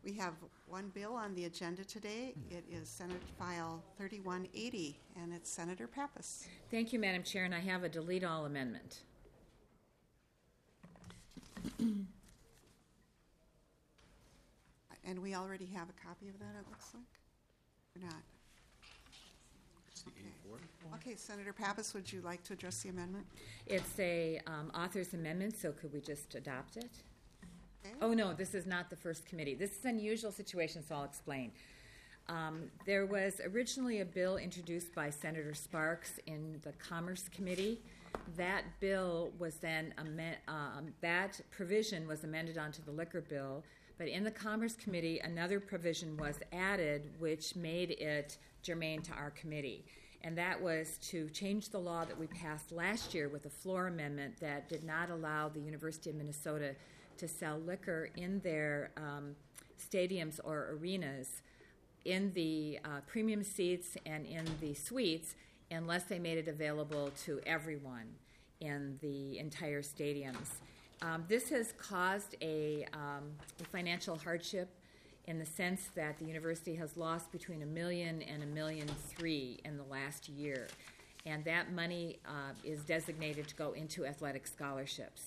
We have one bill on the agenda today. It is Senate File 3180, and it's Senator Pappas. Thank you, Madam Chair, and I have a delete all amendment. And we already have a copy of that, it looks like? Or not? It's the Okay. Okay, Senator Pappas, would you like to address the amendment? It's a author's amendment, so could we just adopt it? Okay. Oh, no, this is not the first committee. This is an unusual situation, so I'll explain. There was originally a bill introduced by Senator Sparks in the Commerce Committee. That bill was then, that provision was amended onto the liquor bill, but in the Commerce Committee, another provision was added which made it germane to our committee. And that was to change the law that we passed last year with a floor amendment that did not allow the University of Minnesota to sell liquor in their stadiums or arenas in the premium seats and in the suites unless they made it available to everyone in the entire stadiums. This has caused a financial hardship in the sense that the university has lost between $1 million and $1.3 million in the last year. And that money is designated to go into athletic scholarships.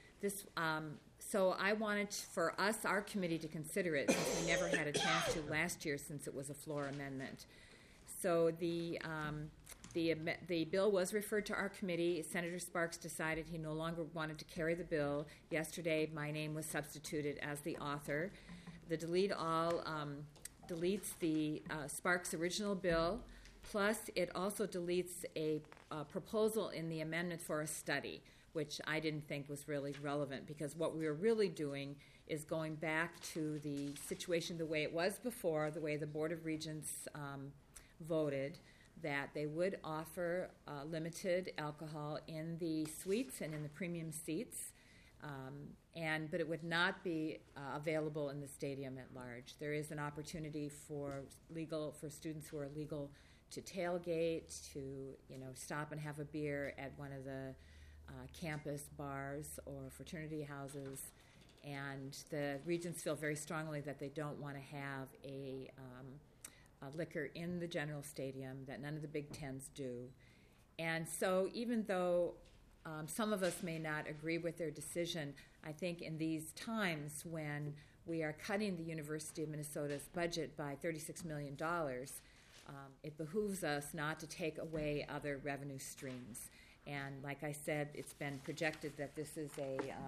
So I wanted for us, our committee, to consider it since we never had a chance to last year since it was a floor amendment. So the bill was referred to our committee. Senator Sparks decided he no longer wanted to carry the bill. Yesterday, my name was substituted as the author. The delete all deletes the Sparks original bill, plus it also deletes a proposal in the amendment for a study, which I didn't think was really relevant because what we were really doing is going back to the situation the way it was before, the way the Board of Regents voted, that they would offer limited alcohol in the suites and in the premium seats, but it would not be available in the stadium at large. There is an opportunity for students who are legal to tailgate, to stop and have a beer at one of the campus bars or fraternity houses, and the Regents feel very strongly that they don't want to have a liquor in the general stadium, that none of the Big Tens do. And so even though some of us may not agree with their decision, I think in these times when we are cutting the University of Minnesota's budget by $36 million, it behooves us not to take away other revenue streams. And like I said, it's been projected that this is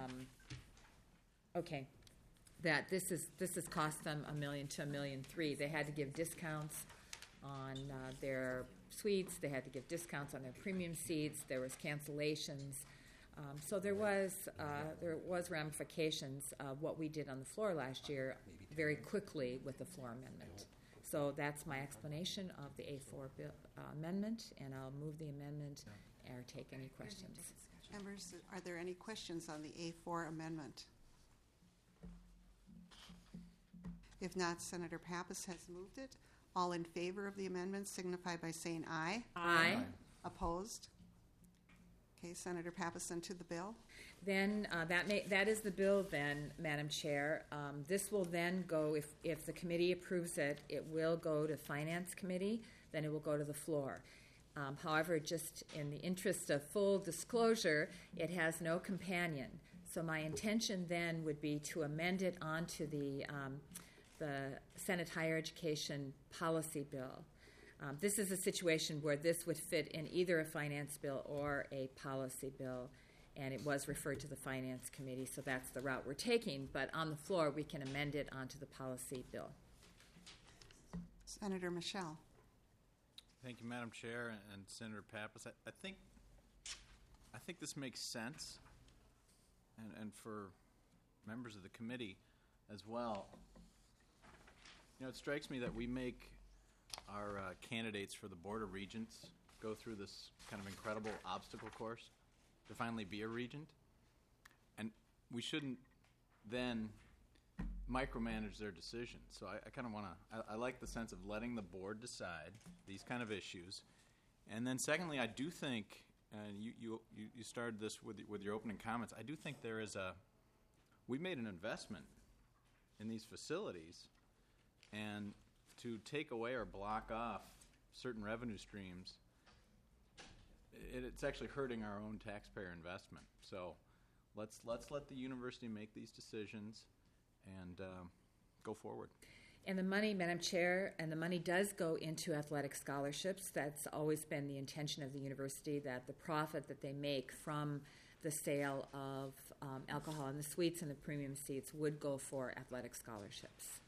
this has cost them $1 million to $1.3 million. They had to give discounts on their suites. They had to give discounts on their premium seats. There was cancellations. So there was ramifications of what we did on the floor last year very quickly with the floor amendment. So that's my explanation of the A4 bill, amendment, and I'll move the amendment or take any questions. Members, are there any questions on the A4 amendment? If not, Senator Pappas has moved it. All in favor of the amendment signify by saying aye. Aye. Opposed? Okay, Senator Pappas, into the bill. Then that is the bill then, Madam Chair. This will then go, if the committee approves it, it will go to Finance Committee, then it will go to the floor. However, just in the interest of full disclosure, it has no companion. So my intention then would be to amend it onto the Senate Higher Education Policy Bill. This is a situation where this would fit in either a finance bill or a policy bill, and it was referred to the Finance Committee, so that's the route we're taking. But on the floor, we can amend it onto the policy bill. Senator Michelle. Thank you, Madam Chair and Senator Pappas. I think this makes sense, and for members of the committee as well. It strikes me that we make our candidates for the Board of Regents go through this kind of incredible obstacle course to finally be a regent, and we shouldn't then micromanage their decisions. So I kind of want to, I like the sense of letting the board decide these kind of issues. And then secondly, I do think, and you started this with your opening comments, I do think there is we made an investment in these facilities And to take away or block off certain revenue streams, it's actually hurting our own taxpayer investment. So let's let the university make these decisions and go forward. And the money, Madam Chair, and the money does go into athletic scholarships. That's always been the intention of the university, that the profit that they make from the sale of alcohol and the suites and the premium seats would go for athletic scholarships.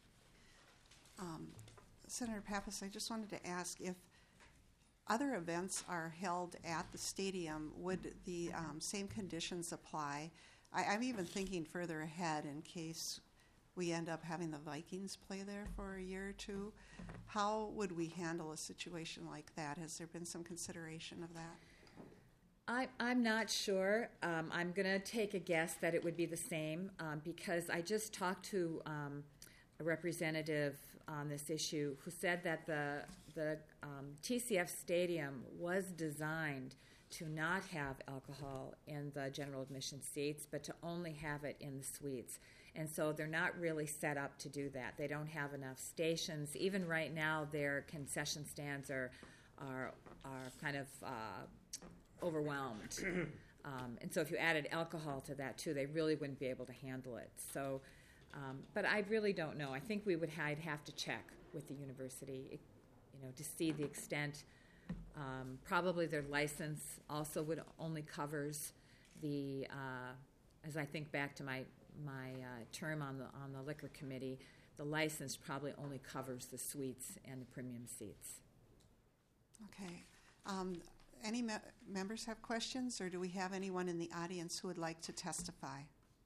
Senator Pappas, I just wanted to ask if other events are held at the stadium, would the same conditions apply? I'm even thinking further ahead in case we end up having the Vikings play there for a year or two. How would we handle a situation like that? Has there been some consideration of that? I'm not sure. I'm going to take a guess that it would be the same because I just talked to a representative on this issue who said that the TCF stadium was designed to not have alcohol in the general admission seats, but to only have it in the suites. And so they're not really set up to do that. They don't have enough stations. Even right now, their concession stands are kind of overwhelmed. And so if you added alcohol to that, too, they really wouldn't be able to handle it. So, but I really don't know. I think I'd have to check with the university, to see the extent. Probably their license also would only covers the, as I think back to my term on the liquor committee, the license probably only covers the suites and the premium seats. Okay. Any members have questions, or do we have anyone in the audience who would like to testify?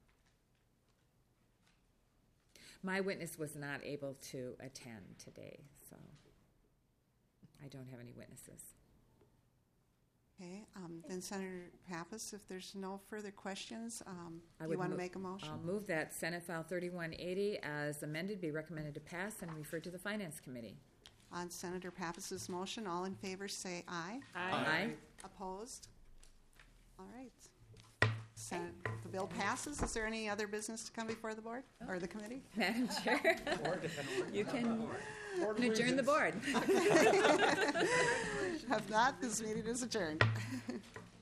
My witness was not able to attend today, so I don't have any witnesses. Okay. Then Senator Pappas, if there's no further questions, I do you would want to make a motion? I'll move that Senate File 3180 as amended be recommended to pass and referred to the Finance Committee. On Senator Pappas's motion, all in favor say aye. Aye. Opposed? All right. The bill passes. Is there any other business to come before the board or the committee? Madam Chair, you can adjourn the board. If not, this meeting is adjourned.